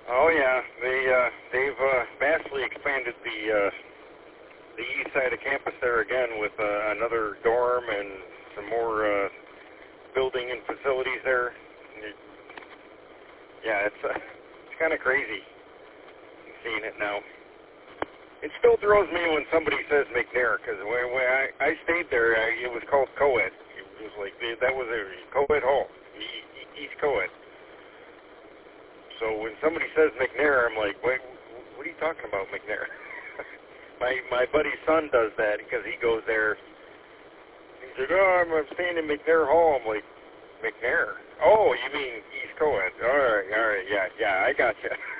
Oh yeah, they've vastly expanded the east side of campus there again with another dorm and some more building and facilities there. Yeah, it's kind of crazy seeing it now. It still throws me when somebody says McNair, because when I stayed there, it was called Co-ed. It was like, that was a Co-ed hall, East Co-ed. So when somebody says McNair, I'm like, wait, what are you talking about, McNair? my buddy's son does that because he goes there. He's like, oh, I'm staying in McNair Hall. I'm like, McNair? Oh, you mean East Co-ed? All right, yeah, I got you.